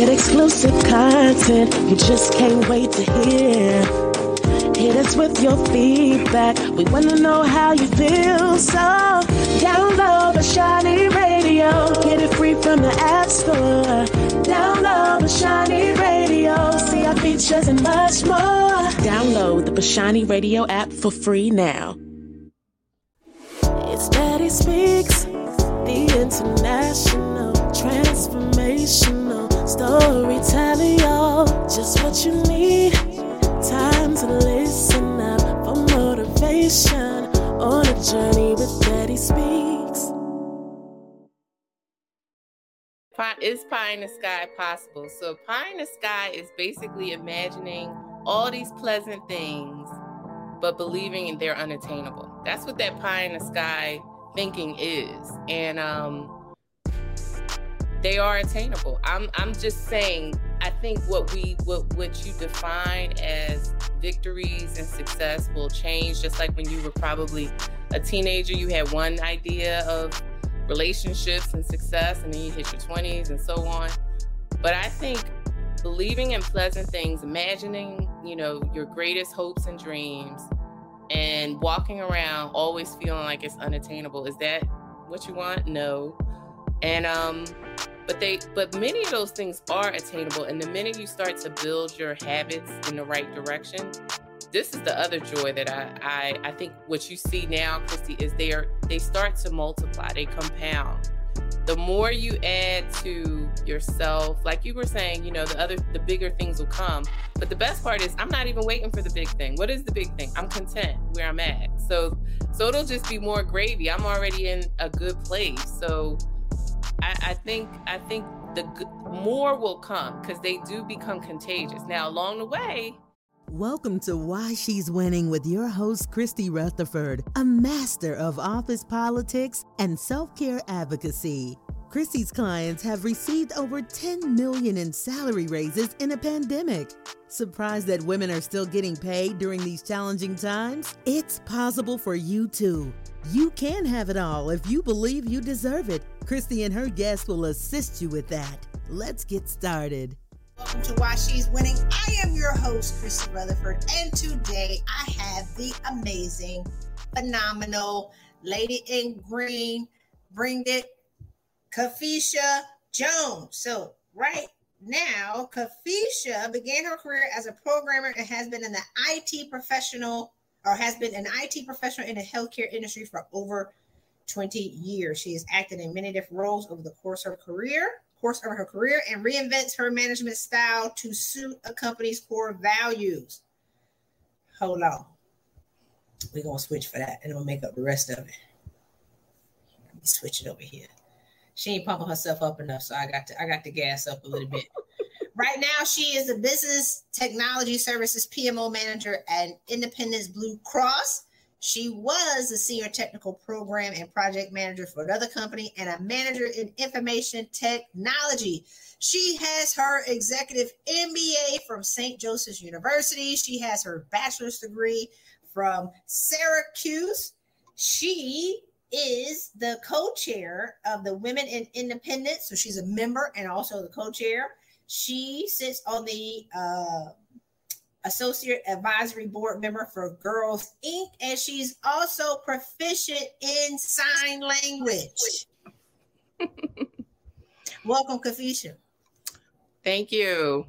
Get exclusive content you just can't wait to hear. Hit us with your feedback. We want to know how you feel. So download Bashani Radio. Get it free from the App Store. Download Bashani Radio. See our features and much more. Download the Bashani Radio app for free now. It's Daddy Speaks, the international transformational storytelling, y'all. Just what you need. Time to listen up for motivation on a journey with Daddy Speaks. Is pie in the sky possible? So pie in the sky is basically imagining all these pleasant things, but believing they're unattainable. That's what that pie in the sky thinking is. And they are attainable. I'm just saying, I think what you define as victories and success will change. Just like when you were probably a teenager, you had one idea of relationships and success, and then you hit your 20s and so on. But I think believing in pleasant things, imagining, your greatest hopes and dreams, and walking around always feeling like it's unattainable. Is that what you want? No. And but many of those things are attainable. And the minute you start to build your habits in the right direction, this is the other joy that I think what you see now, Christy, is they start to multiply, they compound. The more you add to yourself, like you were saying, the bigger things will come. But the best part is I'm not even waiting for the big thing. What is the big thing? I'm content where I'm at. So it'll just be more gravy. I'm already in a good place. So I think the more will come because they do become contagious. Now, along the way. Welcome to Why She's Winning with your host, Christy Rutherford, a master of office politics and self-care advocacy. Christy's clients have received over $10 million in salary raises in a pandemic. Surprised that women are still getting paid during these challenging times? It's possible for you too. You can have it all if you believe you deserve it. Christy and her guests will assist you with that. Let's get started. Welcome to Why She's Winning. I am your host, Christy Rutherford, and today I have the amazing, phenomenal lady in green, bring it, Kafisha Jones. So right now, Kafisha began her career as a programmer and has been an IT professional in the healthcare industry for over 20 years. She has acted in many different roles over the course of her career and reinvents her management style to suit a company's core values. Hold on. We're going to switch for that and we'll make up the rest of it. Let me switch it over here. She ain't pumping herself up enough, so I got to gas up a little bit. Right now, she is a business technology services PMO manager at Independence Blue Cross. She was a senior technical program and project manager for another company and a manager in information technology. She has her executive MBA from St. Joseph's University. She has her bachelor's degree from Syracuse. She is the co-chair of the Women in Independence. So she's a member and also the co-chair. She sits on the Associate Advisory Board member for Girls Inc. And she's also proficient in sign language. Welcome, Kafisha. Thank you.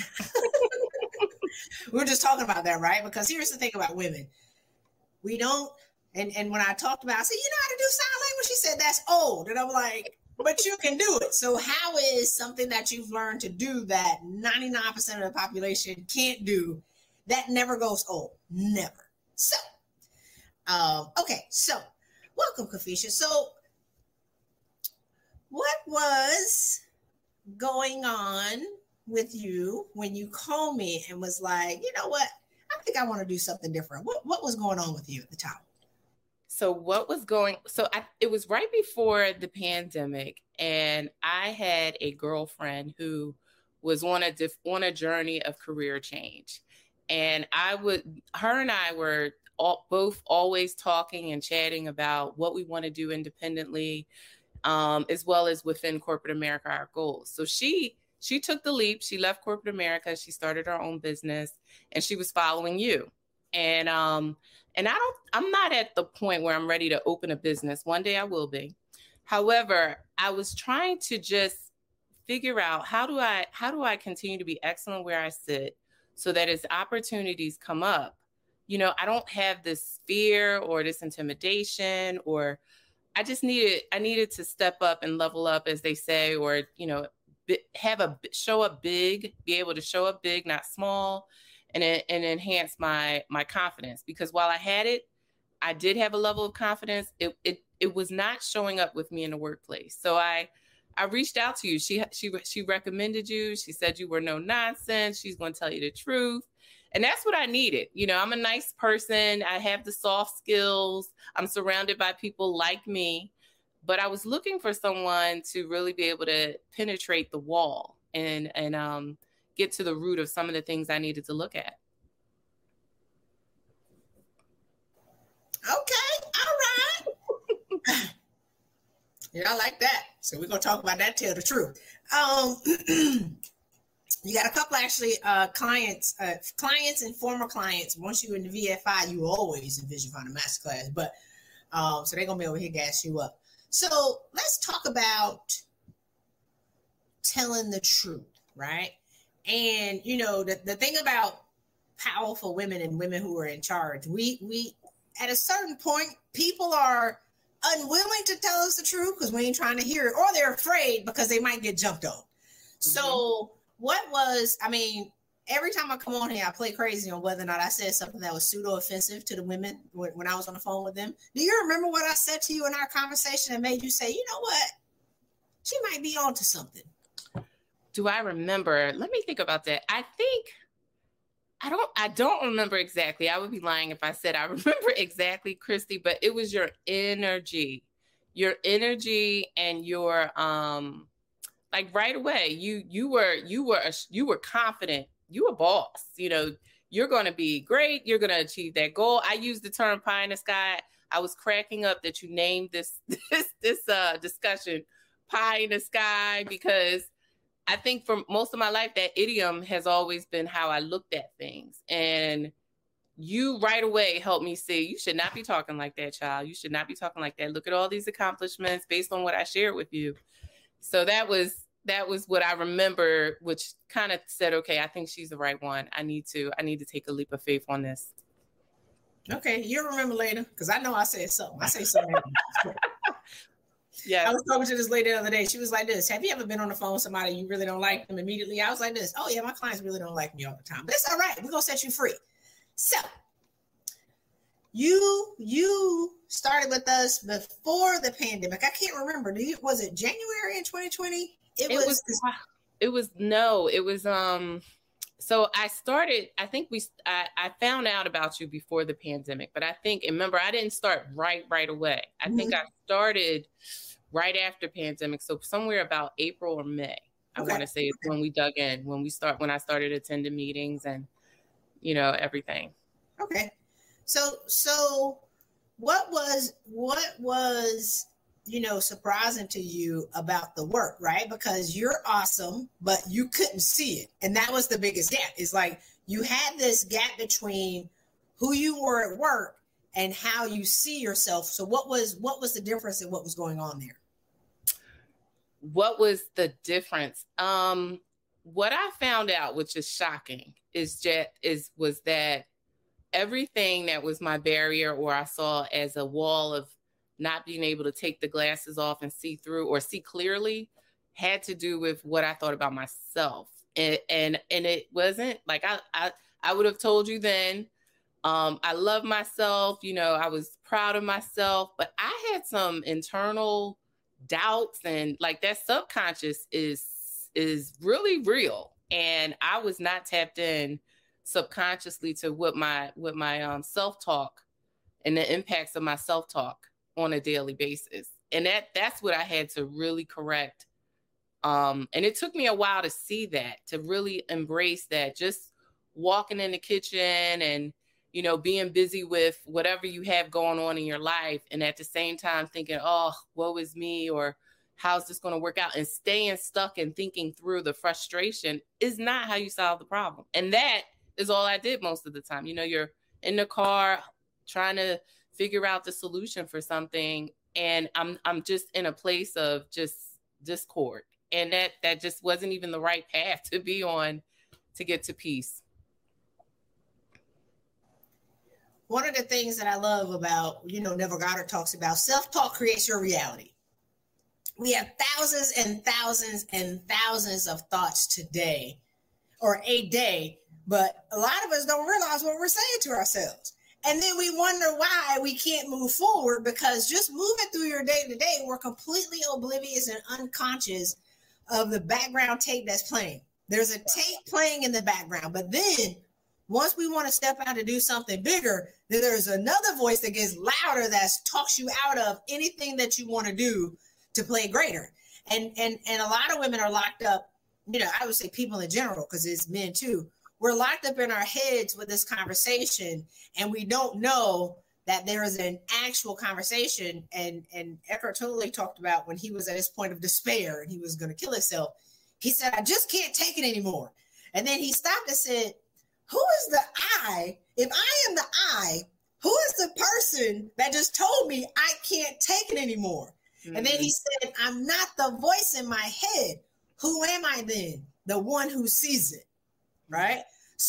We were just talking about that, right? Because here's the thing about women. We don't, and when I talked about, I said, you know how to do sign language? She said, that's old. And I'm like, but you can do it. So how is something that you've learned to do that 99% of the population can't do that never goes old? Never. So, okay. So welcome, Kafisha. So what was going on with you when you called me and was like, you know what? I think I want to do something different. What was going on with you at the time? It was right before the pandemic, and I had a girlfriend who was on a journey of career change. And her and I were both always talking and chatting about what we want to do independently, as well as within corporate America, our goals. So she she took the leap. She left corporate America. She started her own business, and she was following you. And I'm not at the point where I'm ready to open a business. One day I will be. However, I was trying to just figure out how do I continue to be excellent where I sit so that as opportunities come up, I don't have this fear or this intimidation, or I needed to step up and level up, as they say, or, show up big, be able to show up big, not small, and enhance my confidence. Because while I had it, I did have a level of confidence. It was not showing up with me in the workplace. So I reached out to you. She recommended you. She said you were no nonsense. She's going to tell you the truth. And that's what I needed. I'm a nice person. I have the soft skills. I'm surrounded by people like me. But I was looking for someone to really be able to penetrate the wall and get to the root of some of the things I needed to look at. Okay. All right. I like that. So we're going to talk about that, tell the truth. You got a couple actually clients and former clients. Once you're in the VFI, you always envision Founder Masterclass. But so they're going to be over here gas you up. So let's talk about telling the truth, right? And, the thing about powerful women and women who are in charge, we at a certain point, people are unwilling to tell us the truth because we ain't trying to hear it, or they're afraid because they might get jumped on. Mm-hmm. So every time I come on here, I play crazy on whether or not I said something that was pseudo-offensive to the women when I was on the phone with them. Do you remember what I said to you in our conversation that made you say, you know what? She might be onto something. Do I remember? Let me think about that. I don't remember exactly. I would be lying if I said I remember exactly, Christy, but it was your energy and your, like right away, you were confident. You a boss, you're going to be great. You're going to achieve that goal. I used the term pie in the sky. I was cracking up that you named this discussion pie in the sky, because I think for most of my life, that idiom has always been how I looked at things. And you right away helped me see, you should not be talking like that, child. You should not be talking like that. Look at all these accomplishments based on what I shared with you. So that was what I remember, which kind of said, okay, I think she's the right one. I need to take a leap of faith on this. Okay. You'll remember later, because I know I said something. I say something. Yeah. I was talking to this lady the other day. She was like this. Have you ever been on the phone with somebody you really don't like them immediately? I was like this. Oh, yeah, my clients really don't like me all the time. But it's all right. We're going to set you free. So you started with us before the pandemic. I can't remember. Was it January in 2020? So I started, I found out about you before the pandemic, but remember, I didn't start right away. I think I started right after pandemic. So somewhere about April or May, I want to say is when we dug in, when I started attending meetings and, everything. Okay. So what was, surprising to you about the work, right? Because you're awesome, but you couldn't see it. And that was the biggest gap. It's like you had this gap between who you were at work and how you see yourself. So what was the difference in what was going on there? What was the difference? What I found out, which is shocking, was that everything that was my barrier, or I saw as a wall of not being able to take the glasses off and see through or see clearly, had to do with what I thought about myself. And it wasn't like I would have told you then. I love myself, I was proud of myself, but I had some internal doubts, and like that subconscious is really real. And I was not tapped in subconsciously to what my self-talk and the impacts of my self-talk on a daily basis. And that's what I had to really correct. And it took me a while to see that, to really embrace that, just walking in the kitchen and, being busy with whatever you have going on in your life. And at the same time thinking, oh, woe is me, or how's this going to work out? And staying stuck and thinking through the frustration is not how you solve the problem. And that is all I did most of the time. You know, you're in the car trying to figure out the solution for something, and I'm just in a place of just discord. And that just wasn't even the right path to be on to get to peace. One of the things that I love about, Neville Goddard talks about, self-talk creates your reality. We have thousands and thousands and thousands of thoughts today or a day, but a lot of us don't realize what we're saying to ourselves. And then we wonder why we can't move forward, because just moving through your day to day, we're completely oblivious and unconscious of the background tape that's playing. There's a tape playing in the background, but then once we want to step out to do something bigger, then there's another voice that gets louder that talks you out of anything that you want to do to play greater. And a lot of women are locked up, I would say people in general, because it's men too. We're locked up in our heads with this conversation, and we don't know that there is an actual conversation. And Eckhart Tolle talked about when he was at his point of despair and he was going to kill himself. He said, I just can't take it anymore. And then he stopped and said, who is the I? If I am the I, who is the person that just told me I can't take it anymore? Mm-hmm. And then he said, I'm not the voice in my head. Who am I then? The one who sees it, right?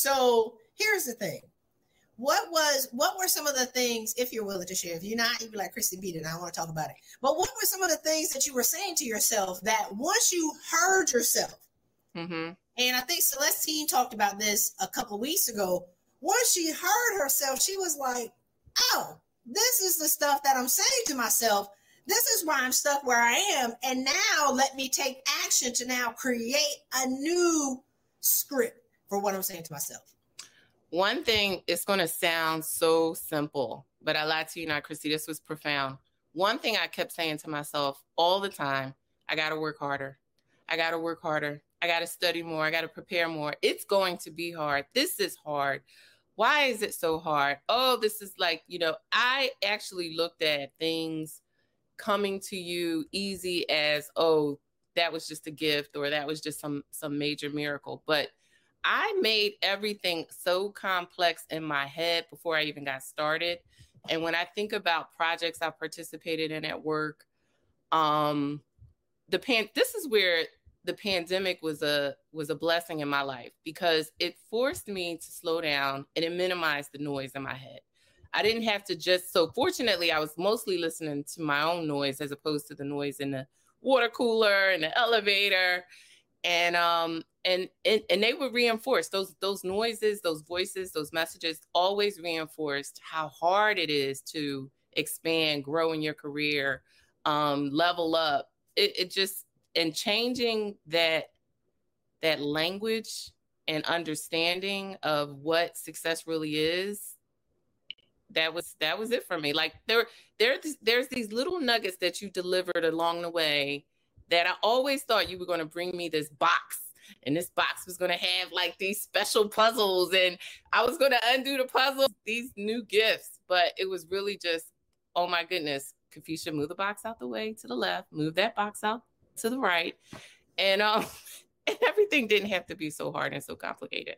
So here's the thing. What were some of the things, if you're willing to share? If you're not, you'd be like, Christy, beat it. I want to talk about it. But what were some of the things that you were saying to yourself that once you heard yourself, mm-hmm. And I think Celestine talked about this a couple of weeks ago. Once she heard herself, she was like, oh, this is the stuff that I'm saying to myself. This is why I'm stuck where I am. And now let me take action to now create a new script for what I'm saying to myself. One thing, it's going to sound so simple, but I lied to you not, Christy. This was profound. One thing I kept saying to myself all the time, I got to work harder. I got to work harder. I got to study more. I got to prepare more. It's going to be hard. This is hard. Why is it so hard? Oh, this is like, I actually looked at things coming to you easy as, oh, that was just a gift, or that was just some major miracle. But I made everything so complex in my head before I even got started. And when I think about projects I participated in at work, this is where the pandemic was a blessing in my life, because it forced me to slow down and it minimized the noise in my head. I didn't have to so fortunately, I was mostly listening to my own noise as opposed to the noise in the water cooler and the elevator. And they were reinforced. Those noises, those voices, those messages always reinforced how hard it is to expand, grow in your career, level up. It just, and changing that language and understanding of what success really is, that was it for me. Like there's these little nuggets that you delivered along the way that I always thought you were going to bring me this box, and this box was going to have like these special puzzles, and I was going to undo the puzzles, these new gifts. But it was really just, oh my goodness, Kefisha, move the box out the way to the left, move that box out to the right. And everything didn't have to be so hard and so complicated.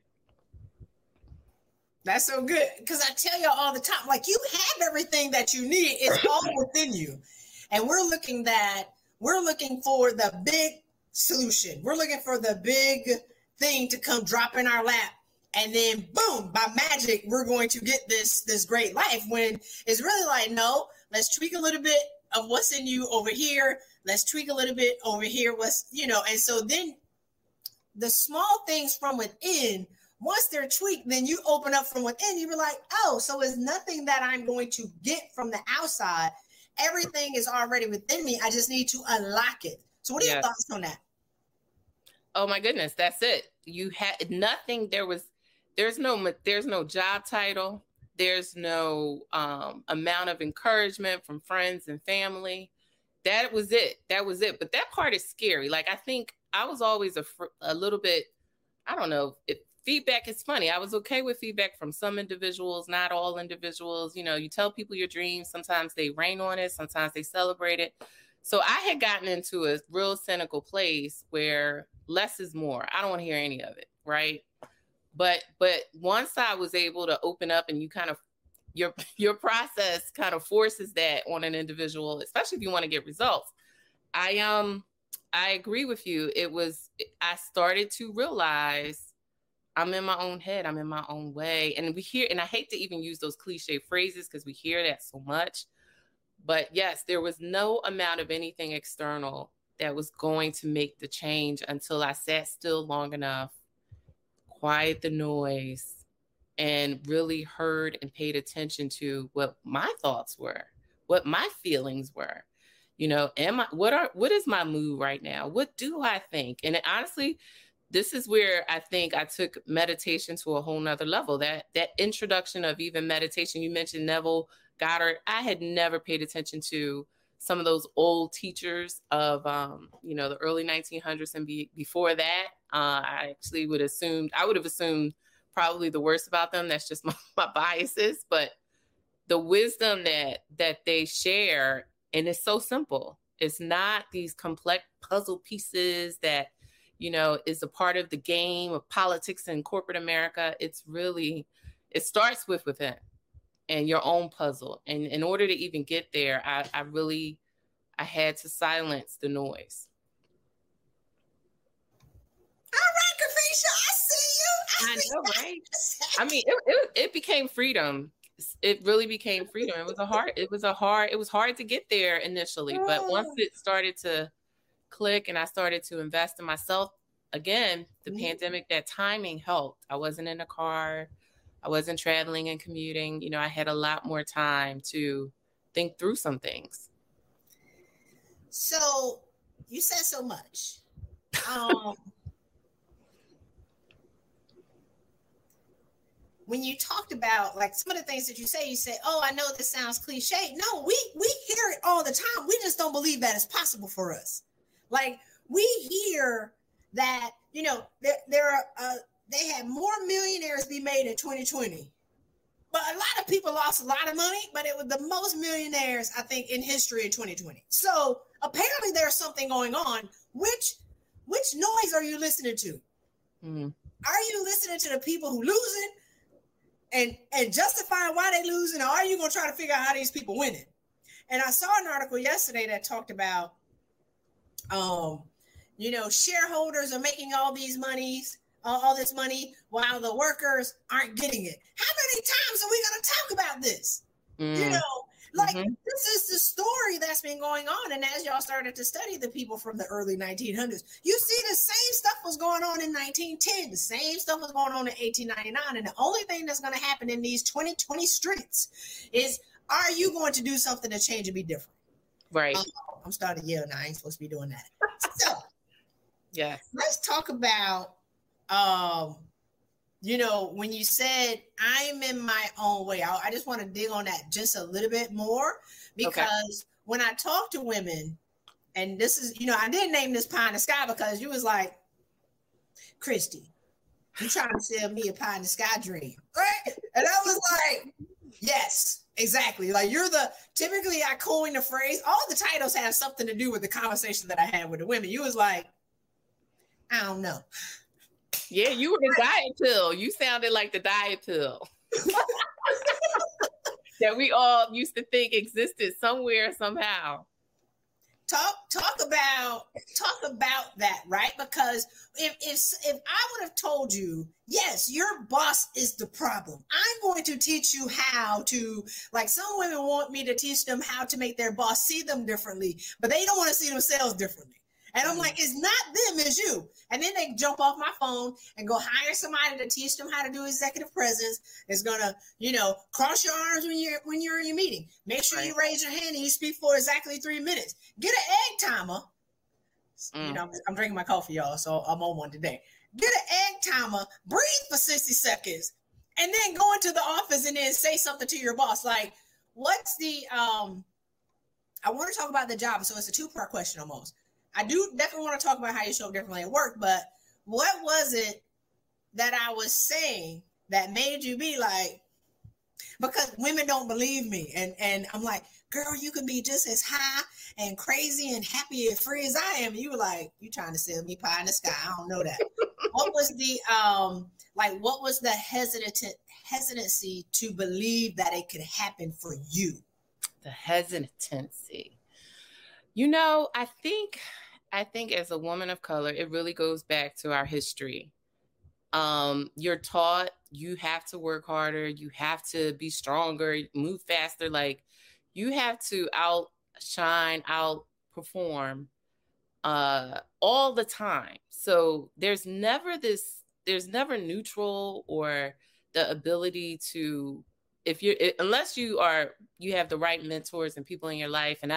That's so good. Because I tell y'all all the time, like, you have everything that you need. It's all within you. And we're looking for the big solution. We're looking for the big thing to come drop in our lap. And then boom, by magic, we're going to get this great life, when it's really like, no, let's tweak a little bit of what's in you over here. Let's tweak a little bit over here. And so then the small things from within, once they're tweaked, then you open up from within. You be like, oh, so it's nothing that I'm going to get from the outside. Everything is already within me. I just need to unlock it. So what are your thoughts on that? Oh my goodness, that's it. You had nothing. There's no job title. There's no amount of encouragement from friends and family. That was it. But that part is scary. Like, I think I was always a little bit, I don't know, feedback is funny. I was okay with feedback from some individuals, not all individuals. You tell people your dreams. Sometimes they rain on it. Sometimes they celebrate it. So I had gotten into a real cynical place where less is more. I don't want to hear any of it, right? But once I was able to open up, and you kind of your process kind of forces that on an individual, especially if you want to get results. I agree with you. I started to realize I'm in my own head. I'm in my own way. And I hate to even use those cliche phrases because we hear that so much. But yes, there was no amount of anything external that was going to make the change until I sat still long enough, quiet the noise, and really heard and paid attention to what my thoughts were, what my feelings were. What is my mood right now? What do I think? And honestly, this is where I think I took meditation to a whole nother level. That introduction of even meditation, you mentioned Neville Goddard. I had never paid attention to some of those old teachers of, the early 1900s and before that. I actually would have assumed probably the worst about them. That's just my biases. But the wisdom that they share, and it's so simple. It's not these complex puzzle pieces that, is a part of the game of politics in corporate America. It starts with within and your own puzzle. And in order to even get there, I had to silence the noise. All right, Kafisha, I see you. I know, right? I mean, it became freedom. It really became freedom. It was hard to get there initially, but once it started to click and I started to invest in myself again, the pandemic, that timing helped. I wasn't in a car. I wasn't traveling and commuting. I had a lot more time to think through some things. So you said so much. When you talked about like some of the things that you said, oh, I know this sounds cliche. No, we hear it all the time. We just don't believe that it's possible for us. Like we hear that, they had more millionaires be made in 2020. But a lot of people lost a lot of money, but it was the most millionaires, I think, in history in 2020. So apparently there's something going on. Which noise are you listening to? Mm. Are you listening to the people who losing and justifying why they losing, or are you going to try to figure out how these people winning? And I saw an article yesterday that talked about, shareholders are making all this money while the workers aren't getting it. How many times are we going to talk about this? This is the story that's been going on. And as y'all started to study the people from the early 1900s, you see the same stuff was going on in 1910. The same stuff was going on in 1899. And the only thing that's going to happen in these 2020 streets is, are you going to do something to change and be different? Right. I'm starting to yell now. I ain't supposed to be doing that. So, yeah, let's talk about, when you said I'm in my own way, I just want to dig on that just a little bit more, because when I talk to women, and this is, I didn't name this pie in the sky because you was like, Christy, you trying to sell me a pie in the sky dream, right? And I was like, yes. Exactly. Like typically I coined the phrase, all the titles have something to do with the conversation that I had with the women. You was like, I don't know. Yeah, you were the diet pill. You sounded like the diet pill that we all used to think existed somewhere, somehow. Talk about that, right? Because if I would have told you, yes, your boss is the problem, I'm going to teach you how to, like some women want me to teach them how to make their boss see them differently, but they don't want to see themselves differently. And I'm like, it's not them, it's you. And then they jump off my phone and go hire somebody to teach them how to do executive presence. It's gonna, cross your arms when you're in your meeting. Make sure you raise your hand and you speak for exactly 3 minutes. Get an egg timer. I'm drinking my coffee, y'all, so I'm on one today. Get an egg timer, breathe for 60 seconds, and then go into the office and then say something to your boss. Like, what's the I want to talk about the job, so it's a two-part question almost. I do definitely want to talk about how you show up differently at work, but what was it that I was saying that made you be like, because women don't believe me. And I'm like, girl, you can be just as high and crazy and happy and free as I am. And you were like, you trying to sell me pie in the sky. I don't know that. What was the, what was the hesitancy to believe that it could happen for you? The hesitancy. You know, I think as a woman of color, it really goes back to our history. You're taught you have to work harder, you have to be stronger, move faster. Like, you have to outshine, outperform all the time. So there's never neutral or the ability to, unless you have the right mentors and people in your life. And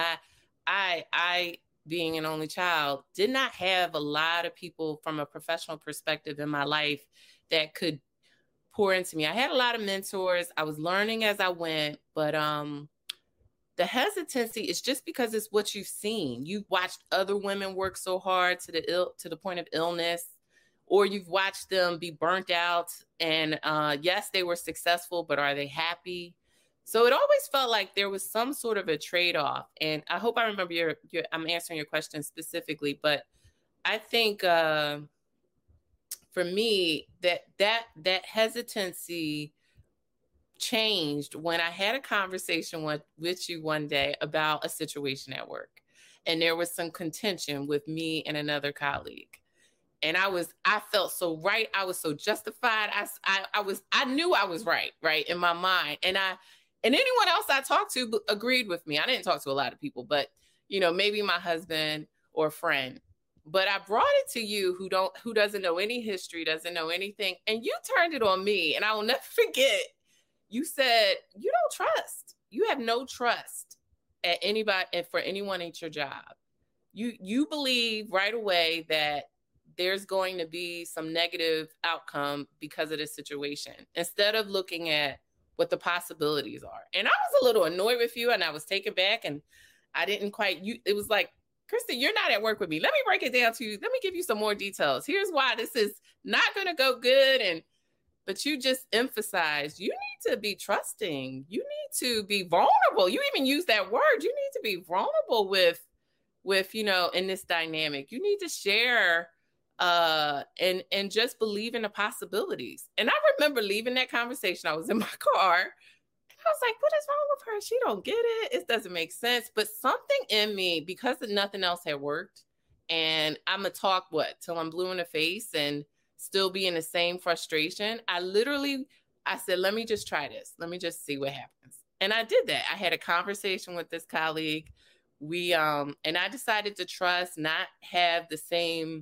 I being an only child, did not have a lot of people from a professional perspective in my life that could pour into me. I had a lot of mentors. I was learning as I went, but the hesitancy is just because it's what you've seen. You've watched other women work so hard to the point of illness, or you've watched them be burnt out. And yes, they were successful, but are they happy? So it always felt like there was some sort of a trade-off. And I hope I remember I'm answering your question specifically, but I think for me, that hesitancy changed when I had a conversation with you one day about a situation at work. And there was some contention with me and another colleague. And I felt so right. I was so justified. I knew I was right in my mind. And anyone else I talked to agreed with me. I didn't talk to a lot of people, but maybe my husband or a friend. But I brought it to you who doesn't know any history, doesn't know anything. And you turned it on me. And I will never forget. You said, you don't trust. You have no trust at anybody and for anyone at your job. You believe right away that there's going to be some negative outcome because of this situation, instead of looking at what the possibilities are. And I was a little annoyed with you, and I was taken back, and I didn't quite, it was like, Christy, you're not at work with me. Let me break it down to you. Let me give you some more details. Here's why this is not going to go good. But you just emphasized, you need to be trusting. You need to be vulnerable. You even use that word. You need to be vulnerable with, in this dynamic. You need to share and just believe in the possibilities. And I remember leaving that conversation. I was in my car. And I was like, what is wrong with her? She don't get it. It doesn't make sense. But something in me, because nothing else had worked, and I'm going to talk till I'm blue in the face and still be in the same frustration. I said, let me just try this. Let me just see what happens. And I did that. I had a conversation with this colleague. And I decided to trust, not have the same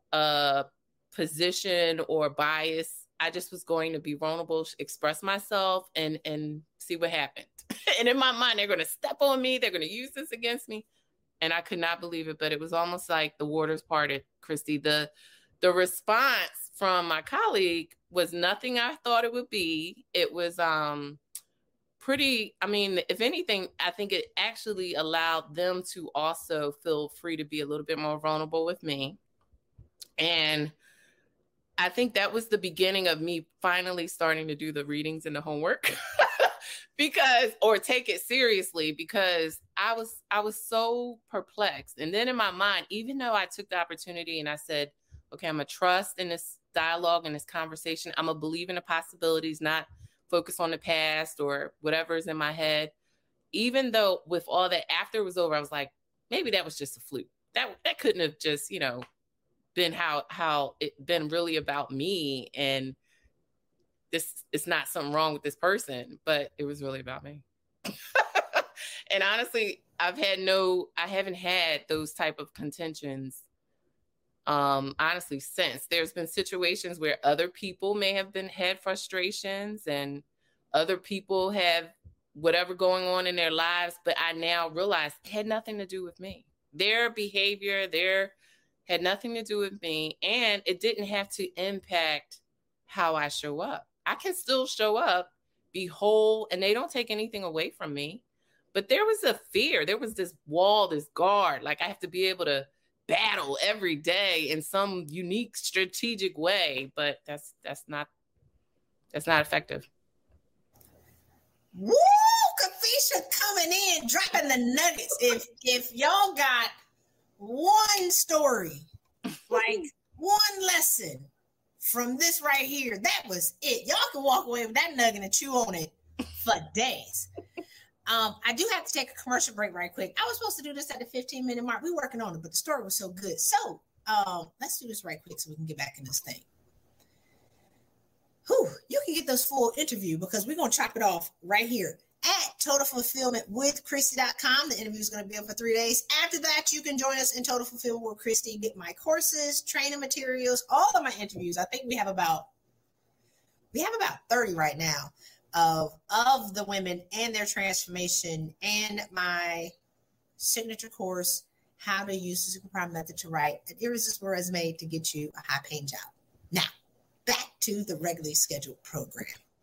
position or bias. I just was going to be vulnerable, express myself, and see what happened. And in my mind, they're going to step on me. They're going to use this against me. And I could not believe it, but it was almost like the waters parted, Christy. The response from my colleague was nothing I thought it would be. It was pretty, if anything, I think it actually allowed them to also feel free to be a little bit more vulnerable with me. And I think that was the beginning of me finally starting to do the readings and the homework or take it seriously, because I was so perplexed. And then in my mind, even though I took the opportunity and I said, okay, I'm going to trust in this dialogue and this conversation. I'm going to believe in the possibilities, not focus on the past or whatever's in my head. Even though with all that, after it was over, I was like, maybe that was just a fluke. That couldn't have just, been how it been really about me. And it's not something wrong with this person, but it was really about me. And honestly, I haven't had those type of contentions honestly since. There's been situations where other people may have had frustrations, and other people have whatever going on in their lives, but I now realize it had nothing to do with me. Their behavior had nothing to do with me, and it didn't have to impact how I show up. I can still show up, be whole, and they don't take anything away from me. But there was a fear. There was this wall, this guard. Like, I have to be able to battle every day in some unique strategic way, but that's not effective. Woo! Keisha coming in, dropping the nuggets. If y'all got one story, like one lesson from this right here, that was it. Y'all can walk away with that nugget and chew on it for days. I do have to take a commercial break right quick. I was supposed to do this at the 15-minute mark. We're working on it, but the story was so good. So let's do this right quick so we can get back in this thing. You can get those full interview because we're going to chop it off right here at Total Fulfillment with Christy.com. The interview is going to be up for 3 days. After that, you can join us in Total Fulfillment with Christy, get my courses, training materials, all of my interviews. I think we have about 30 right now of the women and their transformation, and my signature course, how to use the Superpower Method to write an irresistible resume to get you a high-paying job. Now, back to the regularly scheduled program.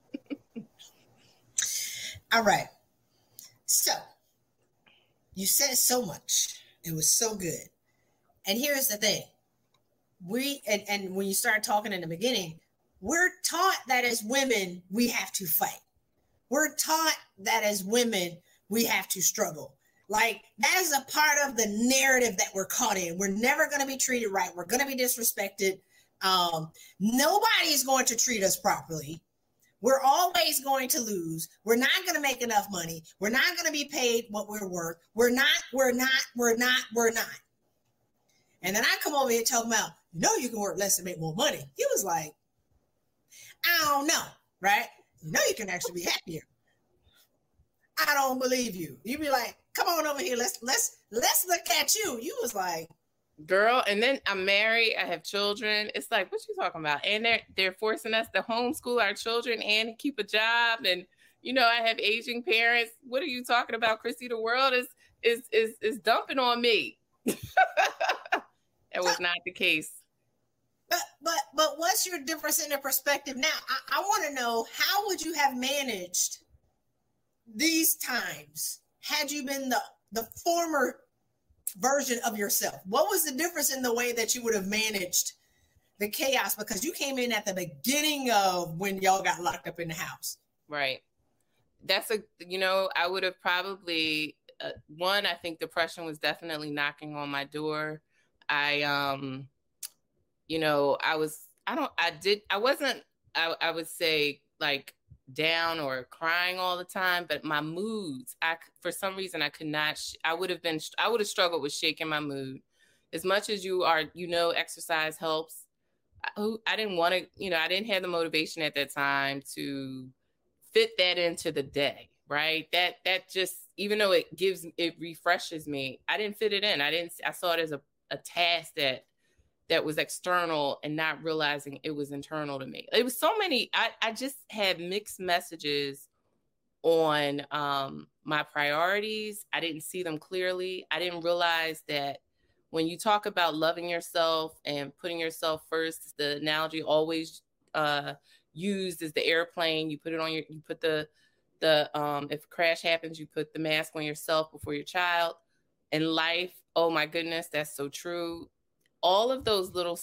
All right. So you said so much. It was so good. And here's the thing. And when you start talking in the beginning, we're taught that as women, we have to fight. We're taught that as women, we have to struggle. Like, that is a part of the narrative that we're caught in. We're never going to be treated right. We're going to be disrespected. Nobody's going to treat us properly. We're always going to lose. We're not going to make enough money. We're not going to be paid what we're worth. We're not. And then I come over here talking about, you can work less and make more money. He was like, I don't know, right? You can actually be happier. I don't believe you. You'd be like, come on over here. Let's look at you. You was like, girl, and then I'm married, I have children. It's like, what you talking about? And they're forcing us to homeschool our children and keep a job. And I have aging parents. What are you talking about, Chrissy? The world is dumping on me. That was not the case. But what's your difference in the perspective now? I want to know, how would you have managed these times had you been the former version of yourself? What was the difference in the way that you would have managed the chaos? Because you came in at the beginning of when y'all got locked up in the house. Right. That's I would have probably, I think depression was definitely knocking on my door. I would say like down or crying all the time, but my moods, for some reason I could not, I would have struggled with shaking my mood. As much as exercise helps. I didn't want to, I didn't have the motivation at that time to fit that into the day, right? That just, even though it refreshes me, I didn't fit it in. I saw it as a task that was external and not realizing it was internal to me. It was so many, I just had mixed messages on my priorities. I didn't see them clearly. I didn't realize that when you talk about loving yourself and putting yourself first, the analogy always used is the airplane. You put it on you put the if a crash happens, you put the mask on yourself before your child. In life, oh my goodness, that's so true. All of those little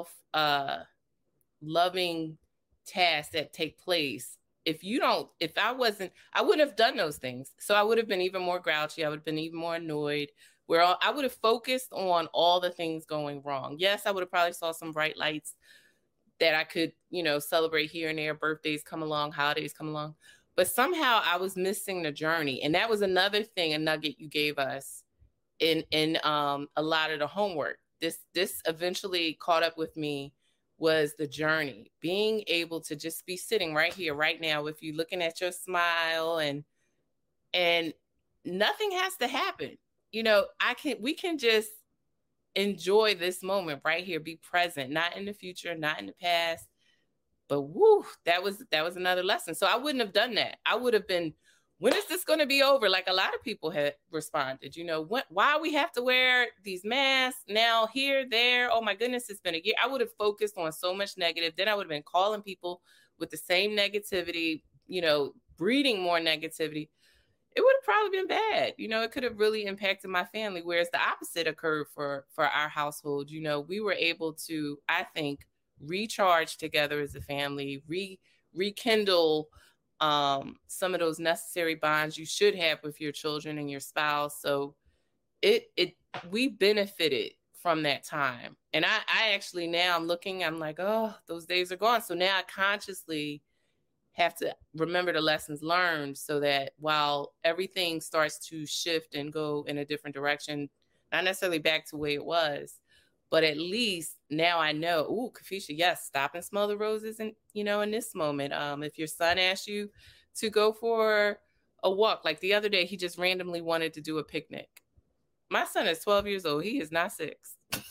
self-loving tasks that take place, I wouldn't have done those things. So I would have been even more grouchy. I would have been even more annoyed. I would have focused on all the things going wrong. Yes, I would have probably saw some bright lights that I could, celebrate here and there. Birthdays come along, holidays come along. But somehow I was missing the journey. And that was another thing, a nugget you gave us in a lot of the homework. This eventually caught up with me, was the journey, being able to just be sitting right here, right now, with you, looking at your smile, and nothing has to happen. We can just enjoy this moment right here, be present, not in the future, not in the past, but that was another lesson. So I wouldn't have done that. I would have been, when is this going to be over? Like a lot of people had responded, why we have to wear these masks now, here, there. Oh my goodness, it's been a year. I would have focused on so much negative. Then I would have been calling people with the same negativity, breeding more negativity. It would have probably been bad. It could have really impacted my family, whereas the opposite occurred for our household. We were able to, I think, recharge together as a family, rekindle some of those necessary bonds you should have with your children and your spouse. So we benefited from that time. And I actually, now I'm looking, I'm like, oh, those days are gone. So now I consciously have to remember the lessons learned, so that while everything starts to shift and go in a different direction, not necessarily back to the way it was, but at least now I know, ooh, Kafisha, yes, stop and smell the roses. And, in this moment, if your son asks you to go for a walk, like the other day, he just randomly wanted to do a picnic. My son is 12 years old. He is not 6.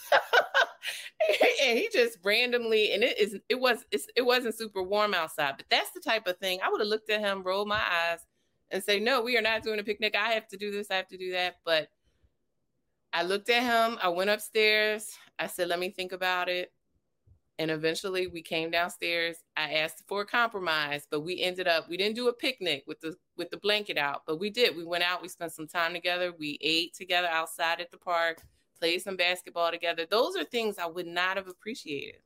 And he just randomly, and it wasn't super warm outside, but that's the type of thing I would have looked at him, rolled my eyes and say, no, we are not doing a picnic. I have to do this. I have to do that. But I looked at him. I went upstairs. I said, let me think about it. And eventually we came downstairs. I asked for a compromise, but we didn't do a picnic with the blanket out, but we did. We went out, we spent some time together. We ate together outside at the park, played some basketball together. Those are things I would not have appreciated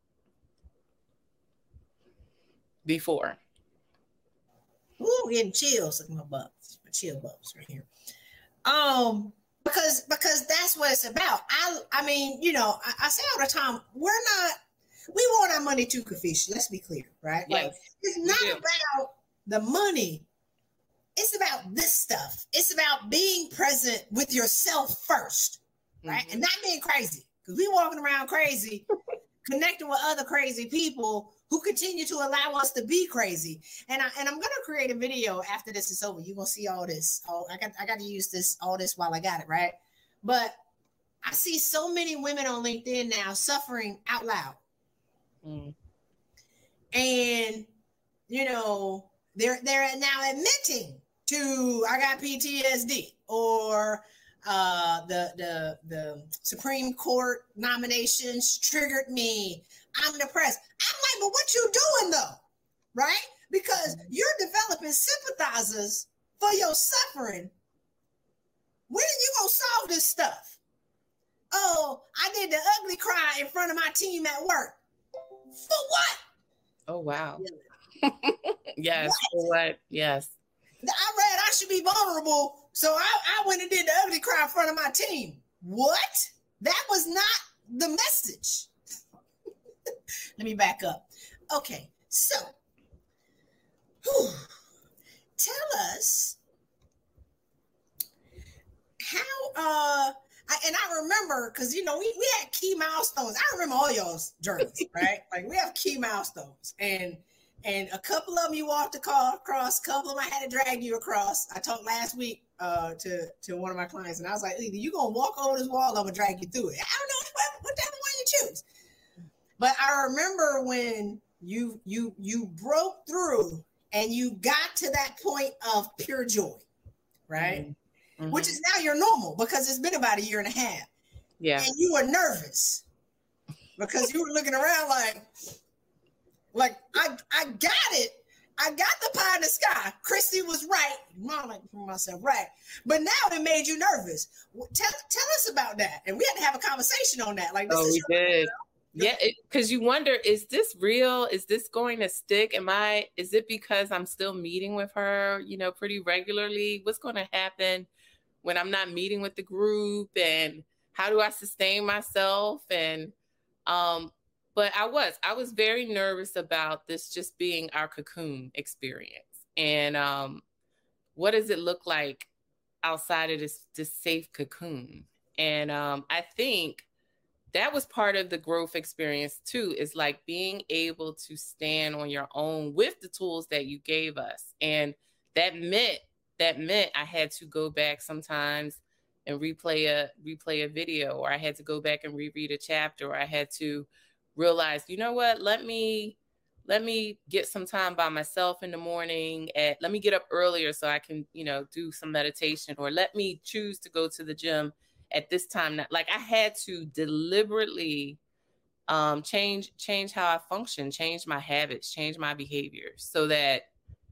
before. Ooh, getting chills in my bumps. My chill bumps right here. Because that's what it's about. I mean, I say all the time, we want our money too, Kafisha. Let's be clear, right? Yes, like, it's not about the money. It's about this stuff. It's about being present with yourself first, right? Mm-hmm. And not being crazy, because we walking around crazy, connecting with other crazy people who continue to allow us to be crazy. And I'm gonna create a video after this is over. You're gonna see all this. I got to use all this while I got it, right? But I see so many women on LinkedIn now suffering out loud. Mm. And they're now admitting to, I got PTSD, or the Supreme Court nominations triggered me. I'm depressed. I'm like, but what you doing though, right? Because you're developing sympathizers for your suffering. When are you gonna solve this stuff? Oh, I did the ugly cry in front of my team at work. For what? Oh, wow. Yes. What? For what? Yes. I read I should be vulnerable, so I went and did the ugly cry in front of my team. What? That was not the message. Let me back up. Okay, so tell us how and I remember, because we had key milestones. I remember all y'all's journeys, right? Like, we have key milestones, and a couple of them you walked across, a couple of them I had to drag you across. I talked last week to one of my clients, and I was like, either you gonna walk over this wall, or I'm gonna drag you through it. I don't know whatever one you choose. But I remember when you broke through and you got to that point of pure joy, right? Mm-hmm. Which is now your normal, because it's been about 1.5 years. Yeah. And you were nervous because you were looking around like I got it. I got the pie in the sky. Christy was right. I'm like for myself, right. But now it made you nervous. Tell us about that. And we had to have a conversation on that. Like, this is we did. Yeah, because you wonder, is this real? Is this going to stick? Is it because I'm still meeting with her, pretty regularly? What's going to happen when I'm not meeting with the group, and how do I sustain myself? And, but I was very nervous about this just being our cocoon experience. And, what does it look like outside of this safe cocoon? And, I think that was part of the growth experience too, is like being able to stand on your own with the tools that you gave us. And that meant I had to go back sometimes and replay a video, or I had to go back and reread a chapter, or I had to realize, you know what, let me get some time by myself in the morning. Let me get up earlier so I can, do some meditation, or let me choose to go to the gym at this time. Like, I had to deliberately change how I function, change my habits, change my behavior, so that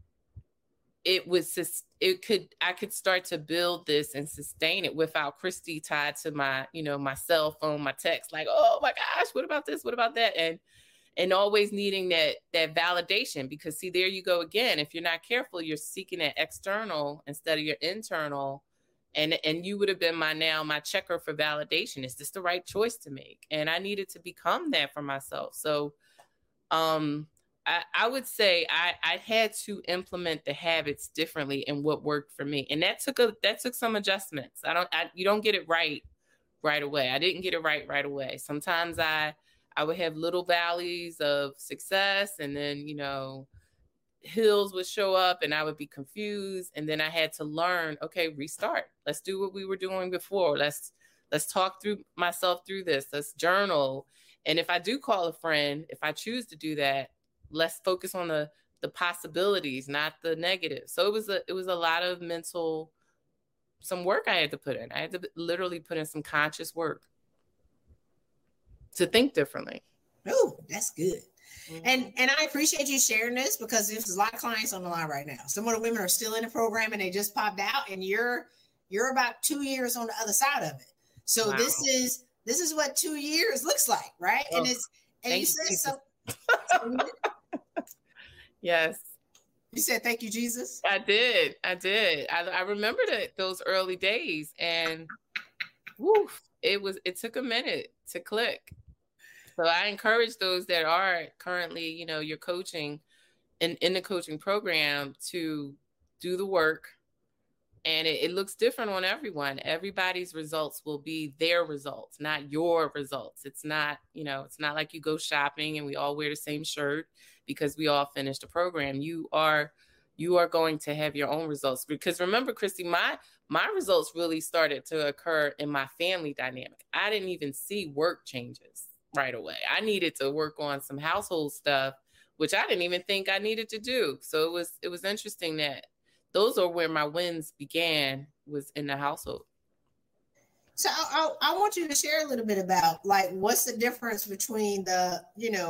I could start to build this and sustain it without Christy tied to my, my cell phone, my text, like, oh my gosh, what about this? What about that? And and always needing that validation, because see, there you go again. If you're not careful, you're seeking that external instead of your internal. And you would have been my checker for validation. Is this the right choice to make? And I needed to become that for myself. So I would say I had to implement the habits differently and what worked for me. And that took some adjustments. You don't get it right away. I didn't get it right away. Sometimes I would have little valleys of success, and then, hills would show up and I would be confused. And then I had to learn, okay, restart. Let's do what we were doing before. Let's talk through myself through this. Let's journal. And if I do call a friend, if I choose to do that, let's focus on the possibilities, not the negatives. So it was a lot of some work I had to put in. I had to literally put in some conscious work to think differently. Oh, that's good. Mm-hmm. And I appreciate you sharing this, because there's a lot of clients on the line right now. Some of the women are still in the program and they just popped out, and you're about 2 years on the other side of it. So wow. This is what 2 years looks like, right? Oh, and you said so. Yes. You said thank you, Jesus. I did. I remember those early days, and woof, it took a minute to click. So I encourage those that are currently, you're coaching in the coaching program to do the work. And it looks different on everyone. Everybody's results will be their results, not your results. It's not, it's not like you go shopping and we all wear the same shirt because we all finished the program. You are going to have your own results. Because remember, Christy, my results really started to occur in my family dynamic. I didn't even see work changes right away. I needed to work on some household stuff, which I didn't even think I needed to do. So it was interesting that those are where my wins began, was in the household. So I want you to share a little bit about, like, what's the difference between the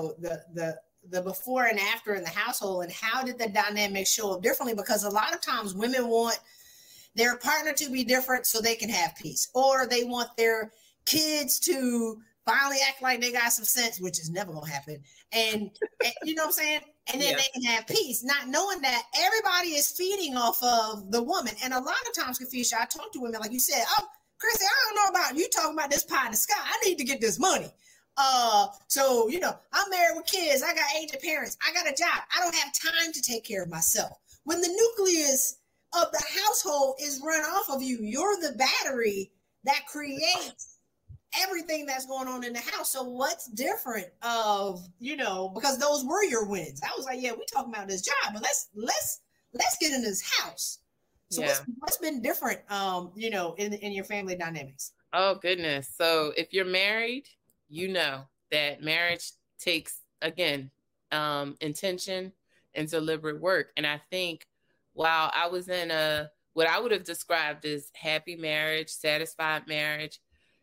before and after in the household, and how did the dynamic show up differently? Because a lot of times women want their partner to be different so they can have peace, or they want their kids to finally act like they got some sense, which is never gonna happen. And you know what I'm saying? And then they can have peace, not knowing that everybody is feeding off of the woman. And a lot of times, Kefisha, I talk to women, like you said, oh, Chrissy, I don't know about you talking about this pie in the sky. I need to get this money. So, I'm married with kids. I got aging parents. I got a job. I don't have time to take care of myself. When the nucleus of the household is run off of you, you're the battery that creates everything that's going on in the house. So what's different because those were your wins. I was like, yeah, we talking about this job, but let's get in this house. So what's been different, in your family dynamics? Oh goodness. So if you're married, that marriage takes, again, intention and deliberate work. And I think while I was in what I would have described as happy marriage, satisfied marriage,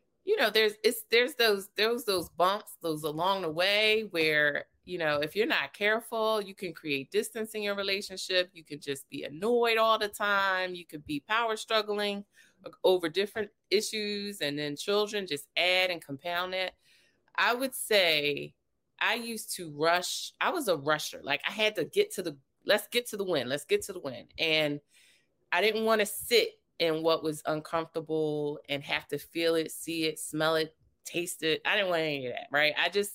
there's those bumps, those along the way where, if you're not careful, you can create distance in your relationship. You could just be annoyed all the time. You could be power struggling over different issues, and then children just add and compound it. I would say I used to rush. I was a rusher. Like, I had to let's get to the win. And I didn't want to sit in what was uncomfortable and have to feel it, see it, smell it, taste it. I didn't want any of that, right?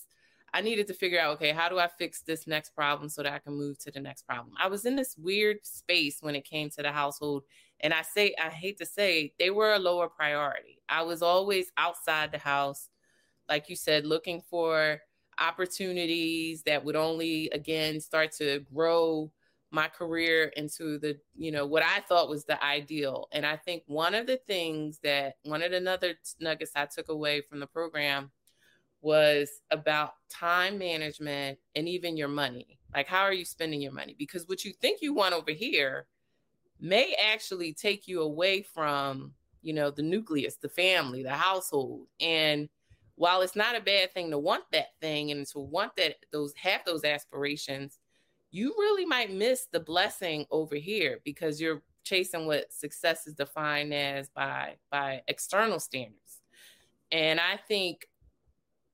I needed to figure out, okay, how do I fix this next problem so that I can move to the next problem? I was in this weird space when it came to the household. And I hate to say, they were a lower priority. I was always outside the house, like you said, looking for opportunities that would only, again, start to grow my career into the, what I thought was the ideal. And I think one of the another nuggets I took away from the program was about time management and even your money. Like, how are you spending your money? Because what you think you want over here may actually take you away from, the nucleus, the family, the household. And while it's not a bad thing to want that thing and to want have those aspirations, you really might miss the blessing over here because you're chasing what success is defined as by external standards. And I think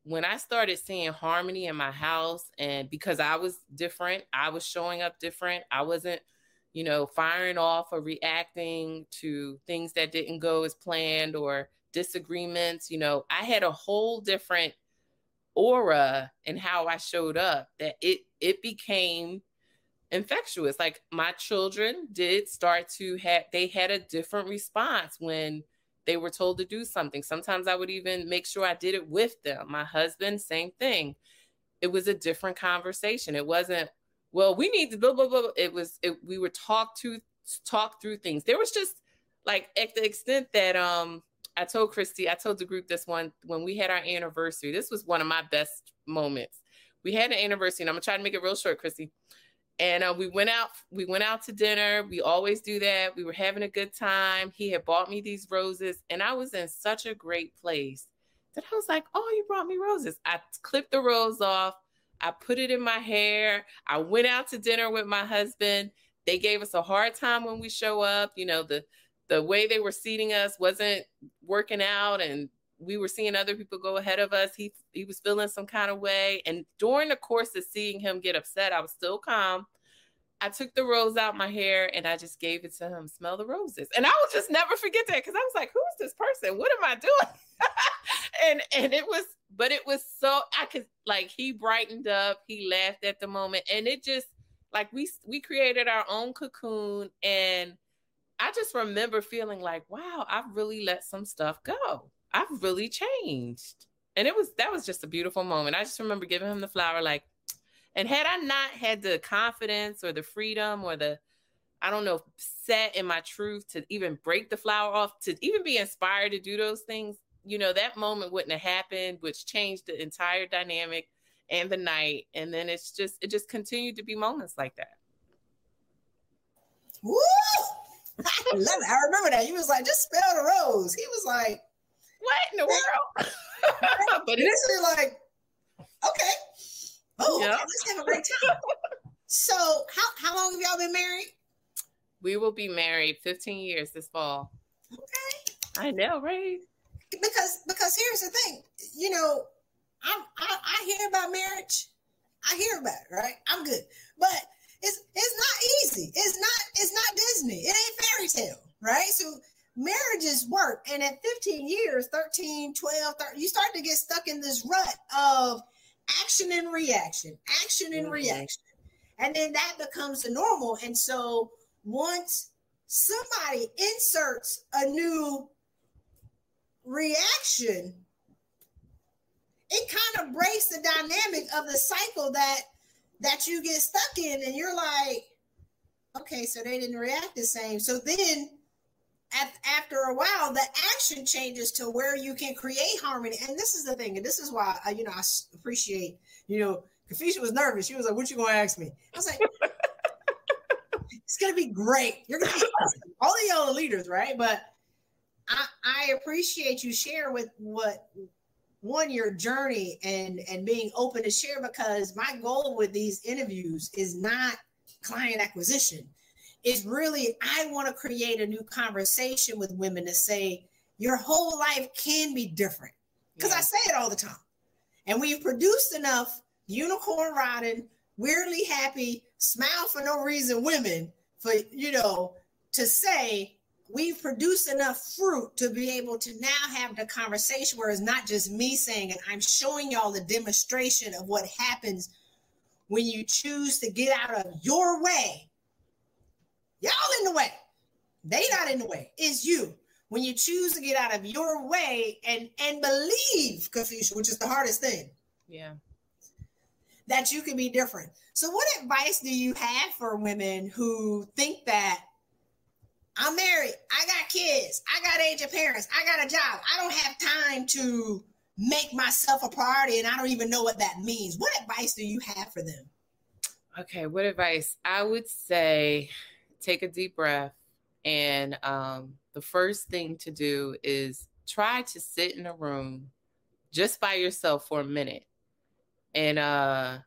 when I started seeing harmony in my house, and because I was different, I was showing up different. I wasn't, firing off or reacting to things that didn't go as planned or disagreements. I had a whole different aura in how I showed up that it became infectious. Like my children did start to they had a different response when they were told to do something. Sometimes I would even make sure I did it with them. My husband, same thing. It was a different conversation. It wasn't, well, we need to blah, blah, blah. We were talk through things. There was just like at the extent that, I told the group this one, when we had our anniversary, this was one of my best moments. We had an anniversary, and I'm gonna try to make it real short, Christy. And we went out to dinner. We always do that. We were having a good time. He had bought me these roses, and I was in such a great place that I was like, oh, you brought me roses. I clipped the rose off. I put it in my hair. I went out to dinner with my husband. They gave us a hard time when we show up. The way they were seating us wasn't working out, and we were seeing other people go ahead of us. He was feeling some kind of way. And during the course of seeing him get upset, I was still calm. I took the rose out my hair and I just gave it to him. Smell the roses. And I will just never forget that, because I was like, who is this person? What am I doing? and it was so, I could, like, he brightened up. He laughed at the moment. And it just, like, we created our own cocoon. And I just remember feeling like, wow, I've really let some stuff go. I've really changed. And that was just a beautiful moment. I just remember giving him the flower, like, and had I not had the confidence or the freedom or set in my truth to even break the flower off, to even be inspired to do those things, that moment wouldn't have happened, which changed the entire dynamic and the night. And then it just continued to be moments like that. Woo! I love it. I remember that. He was like, just smell the rose. He was like, what in the world? But it's like, okay. Oh, yep. Okay, let's have a great time. So how long have y'all been married? We will be married 15 years this fall. Okay. I know, right? Because here's the thing, I hear about marriage. I hear about it, right? I'm good. But it's not easy. It's not Disney. It ain't fairy tale, right? So marriages work. And at 15 years, 13, 12, 13, you start to get stuck in this rut of action and reaction. And then that becomes the normal. And so once somebody inserts a new reaction, it kind of breaks the dynamic of the cycle that you get stuck in. And you're like, okay, so they didn't react the same. So then after a while, the action changes to where you can create harmony. And this is the thing. And this is why, I appreciate, Kafisha was nervous. She was like, what you going to ask me? I was like, it's going to be great. You're going to be awesome. All of y'all are leaders, right? But I appreciate you share with your journey and being open to share, because my goal with these interviews is not client acquisition. It's really, I want to create a new conversation with women to say, your whole life can be different. Because I say it all the time. And we've produced enough unicorn riding, weirdly happy, smile for no reason women for, to say we've produced enough fruit to be able to now have the conversation where it's not just me saying it. I'm showing y'all the demonstration of what happens when you choose to get out of your way. Y'all in the way. They not in the way. It's you. When you choose to get out of your way and believe, Kafisha, which is the hardest thing. Yeah. That you can be different. So what advice do you have for women who think that I'm married, I got kids, I got aging parents, I got a job, I don't have time to make myself a priority and I don't even know what that means? What advice do you have for them? Okay, what advice? I would say take a deep breath. And the first thing to do is try to sit in a room just by yourself for a minute and have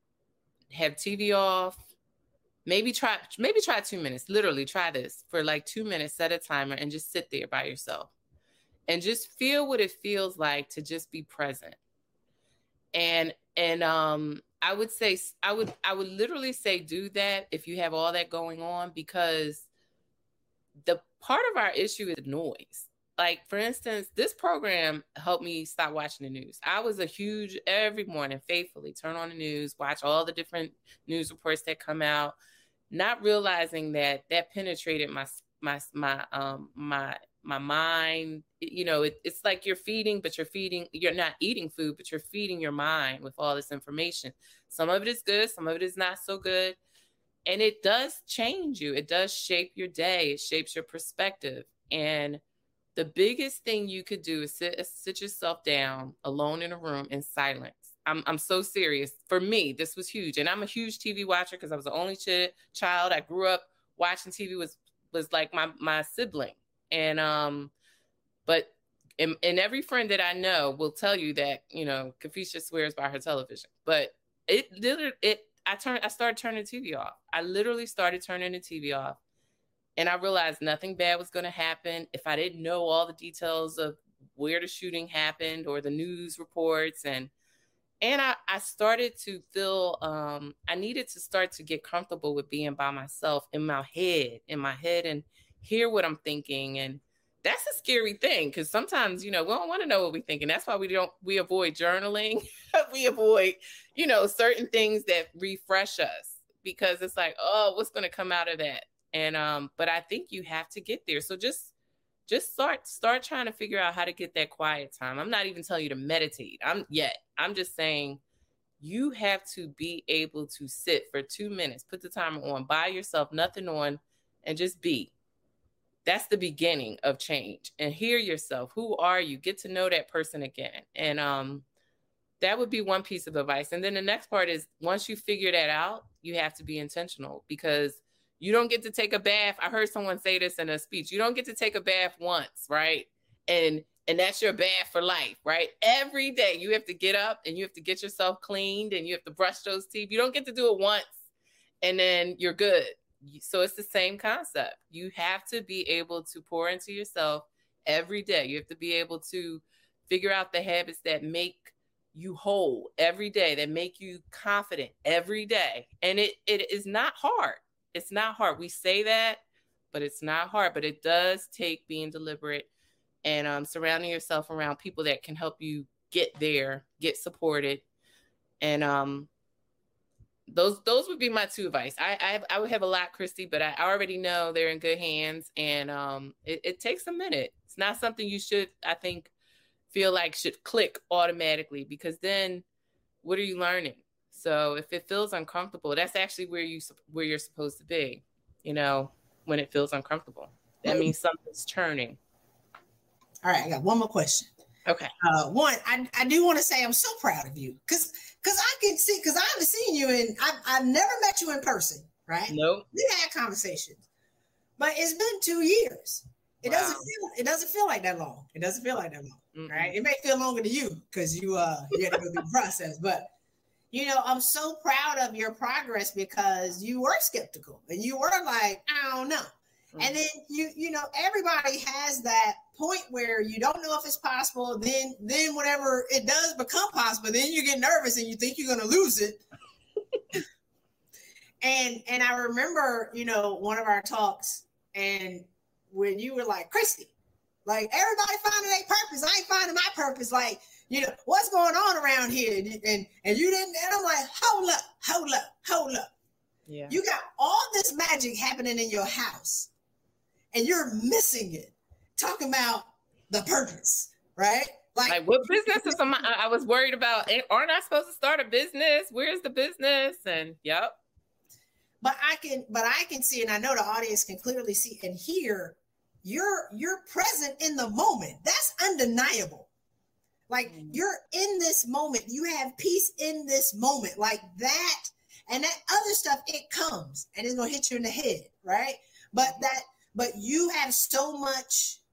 TV off. Maybe try 2 minutes. Literally try this for like 2 minutes, set a timer and just sit there by yourself and just feel what it feels like to just be present. And I would say, I would literally say do that if you have all that going on, because the part of our issue is noise. Like, for instance, this program helped me stop watching the news. I was a huge, every morning, faithfully turn on the news, watch all the different news reports that come out, not realizing that penetrated my mind. You know, it's like you're not eating food, but you're feeding your mind with all this information. Some of it is good, some of it is not so good. And it does change you. It does shape your day. It shapes your perspective. And the biggest thing you could do is sit yourself down alone in a room in silence. I'm so serious. For me, this was huge. And I'm a huge TV watcher because I was the only child. I grew up watching TV, was like my sibling. And but every friend that I know will tell you that, you know, Kefisha swears by her television. But I started turning the TV off. I literally started turning the TV off. And I realized nothing bad was going to happen if I didn't know all the details of where the shooting happened or the news reports. And I started to feel, I needed to start to get comfortable with being by myself in my head and hear what I'm thinking. And that's a scary thing, because sometimes, you know, we don't want to know what we're thinking. That's why we avoid journaling. We avoid, you know, certain things that refresh us, because it's like, oh, what's going to come out of that? And but I think you have to get there. So just start trying to figure out how to get that quiet time. I'm not even telling you to meditate. I'm just saying you have to be able to sit for 2 minutes, put the timer on by yourself, nothing on, and just be. That's the beginning of change. And hear yourself. Who are you? Get to know that person again. And that would be one piece of advice. And then the next part is, once you figure that out, you have to be intentional, because you don't get to take a bath. I heard someone say this in a speech. You don't get to take a bath once, right? And that's your bath for life, right? Every day you have to get up and you have to get yourself cleaned and you have to brush those teeth. You don't get to do it once and then you're good. So it's the same concept. You have to be able to pour into yourself every day. You have to be able to figure out the habits that make you whole every day, that make you confident every day. And it is not hard. It's not hard. We say that, but it's not hard. But it does take being deliberate and surrounding yourself around people that can help you get there, get supported. And those would be my two advice. I would have a lot, Christy, but I already know they're in good hands. And it takes a minute. It's not something you should, I think, feel like should click automatically, because then what are you learning? So if it feels uncomfortable, that's actually where you're supposed to be, you know, when it feels uncomfortable. That means something's turning. All right, I got one more question. Okay. One, I do want to say I'm so proud of you, because I can see, because I haven't seen you and I've never met you in person, right? Nope. We had conversations, but it's been 2 years. It doesn't feel like that long. It doesn't feel like that long, right? It may feel longer to you because you had to go through the process, but. You know, I'm so proud of your progress, because you were skeptical and you were like, I don't know. And then you know, everybody has that point where you don't know if it's possible. Then whenever it does become possible, then you get nervous and you think you're going to lose it. and I remember, you know, one of our talks, and when you were like, Christy, like, everybody finding their purpose. I ain't finding my purpose. Like, you know, what's going on around here? And you didn't, and I'm like, hold up. Yeah. You got all this magic happening in your house and you're missing it. Talking about the purpose, right? Like what business I was worried about. Aren't I supposed to start a business? Where's the business? And yep. But I can see, and I know the audience can clearly see and hear, you're present in the moment. That's undeniable. Like, you're in this moment. You have peace in this moment, like that. And that other stuff, it comes and it's going to hit you in the head. Right. But you have so much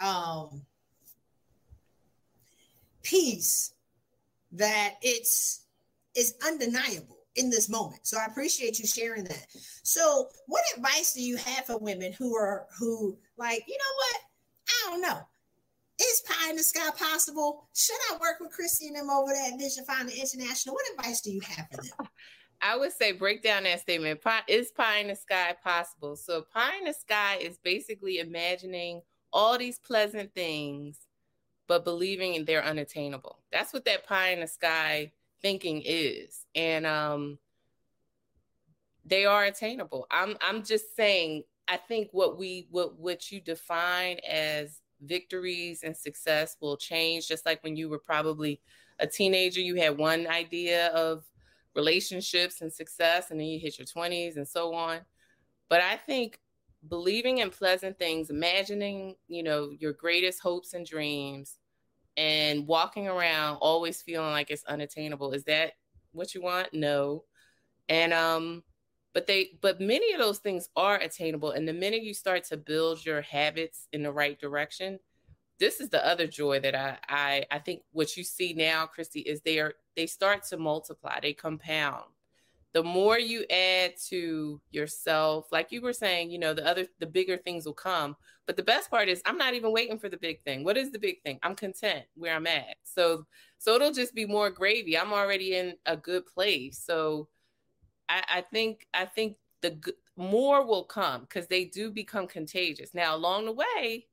peace that it's undeniable in this moment. So I appreciate you sharing that. So what advice do you have for women who like, you know what? I don't know. Is pie in the sky possible? Should I work with Christy and them over there at Vision Finder International? What advice do you have for them? I would say break down that statement. Is pie in the sky possible? So pie in the sky is basically imagining all these pleasant things, but believing they're unattainable. That's what that pie in the sky thinking is. And they are attainable. I'm just saying, I think what you define as victories and success will change. Just like when you were probably a teenager, you had one idea of relationships and success, and then you hit your 20s and so on. But I think believing in pleasant things, imagining, your greatest hopes and dreams, and walking around always feeling like it's unattainable. Is that what you want? No. And but many of those things are attainable. And the minute you start to build your habits in the right direction, this is the other joy that I think what you see now, Christy, is they start to multiply, they compound. The more you add to yourself, like you were saying, the bigger things will come. But the best part is I'm not even waiting for the big thing. What is the big thing? I'm content where I'm at. So it'll just be more gravy. I'm already in a good place. So I think the more will come, because they do become contagious. Now, along the way,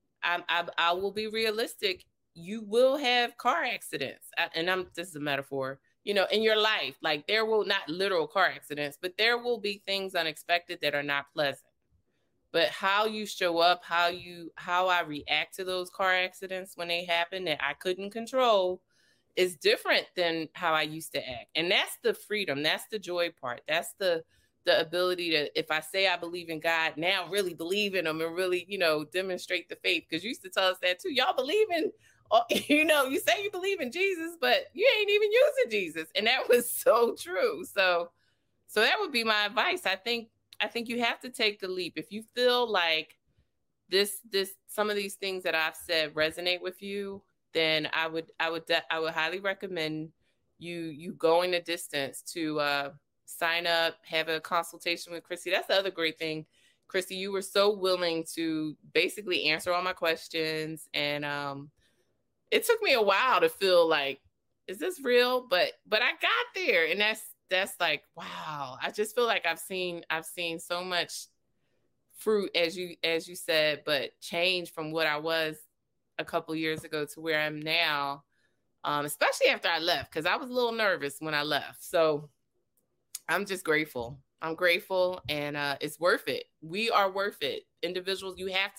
I will be realistic. You will have car accidents. This is a metaphor, in your life. Like, there will not literal car accidents, but there will be things unexpected that are not pleasant. But how you show up, how I react to those car accidents when they happen that I couldn't control is different than how I used to act. And that's the freedom. That's the joy part. That's the ability to, if I say I believe in God, now really believe in him and really, demonstrate the faith. Because you used to tell us that too. Y'all believe in, you say you believe in Jesus, but you ain't even using Jesus. And that was so true. So that would be my advice. I think you have to take the leap. If you feel like some of these things that I've said resonate with you, then I would highly recommend you going the distance to sign up, have a consultation with Christy. That's the other great thing, Christy. You were so willing to basically answer all my questions, and it took me a while to feel like, is this real? But I got there, and that's like, wow. I just feel like I've seen so much fruit, as you said, but change from what I was a couple years ago to where I'm now, especially after I left, because I was a little nervous when I left. So I'm just grateful. I'm grateful, and it's worth it. We are worth it. Individuals, you have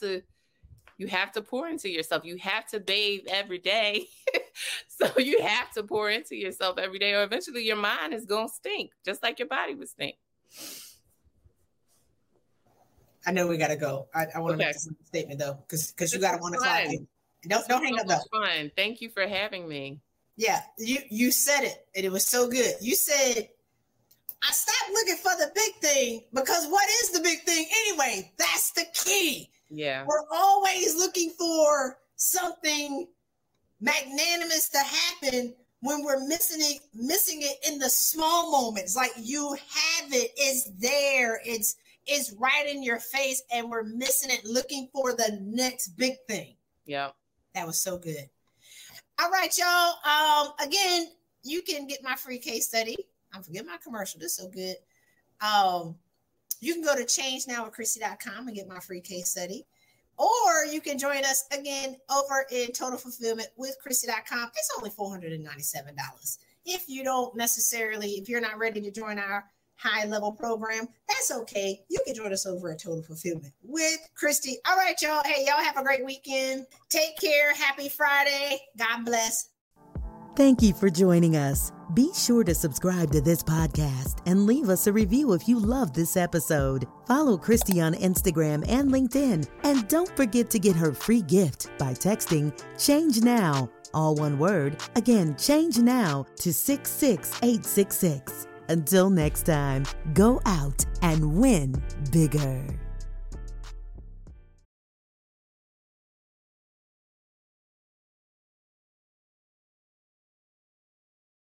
to pour into yourself. You have to bathe every day. So you have to pour into yourself every day, or eventually your mind is going to stink, just like your body would stink. I know we got to go. I want to make this statement, though, because you got to want to talk. Don't hang up, though. Fun. Thank you for having me. Yeah, you said it, and it was so good. You said, I stopped looking for the big thing, because what is the big thing anyway? That's the key. Yeah. We're always looking for something magnanimous to happen when we're missing it in the small moments. Like, you have it, it's there, it's right in your face, and we're missing it, looking for the next big thing. Yeah. That was so good. All right, y'all. Again, you can get my free case study. I'm forgetting my commercial. This is so good. You can go to changenowwithchristy.com and get my free case study. Or you can join us again over in Total Fulfillment with Christy.com. It's only $497. If you're not ready to join our high-level program, that's okay. You can join us over at Total Fulfillment with Christy. All right, y'all. Hey, y'all have a great weekend. Take care. Happy Friday. God bless. Thank you for joining us. Be sure to subscribe to this podcast and leave us a review if you love this episode. Follow Christy on Instagram and LinkedIn. And don't forget to get her free gift by texting Change Now, all one word. Again, Change Now to 66866. Until next time, go out and win bigger.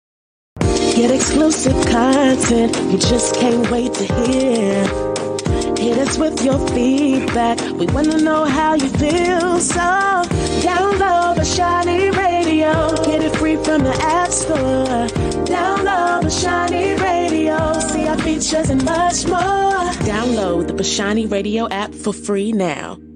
Get exclusive content you just can't wait to hear. Hit us with your feedback. We want to know how you feel. So download Bashani Radio. Get it free from the App Store. Download Bashani Radio. See our features and much more. Download the Bashani Radio app for free now.